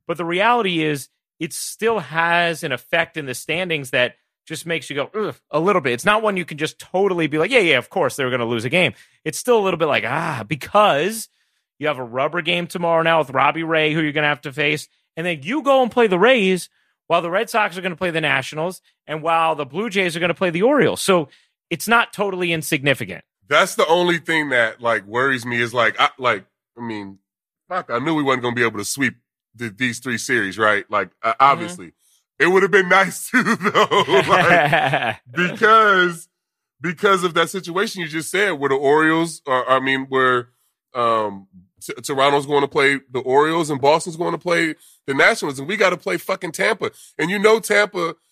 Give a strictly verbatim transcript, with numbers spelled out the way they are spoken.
But the reality is it still has an effect in the standings that just makes you go, ugh, a little bit. It's not one you can just totally be like, yeah, yeah, of course they're going to lose a game. It's still a little bit like, ah, because you have a rubber game tomorrow now with Robbie Ray, who you're going to have to face. And then you go and play the Rays while the Red Sox are going to play the Nationals and while the Blue Jays are going to play the Orioles. So it's not totally insignificant. That's the only thing that like worries me is like, I, like, I mean, fuck, I knew we wasn't going to be able to sweep the, these three series, right? Like, uh, obviously. Mm-hmm. It would have been nice too, though, like, because because of that situation you just said, where the Orioles, or I mean, where um, T- Toronto's going to play the Orioles and Boston's going to play the Nationals, and we got to play fucking Tampa. And you know Tampa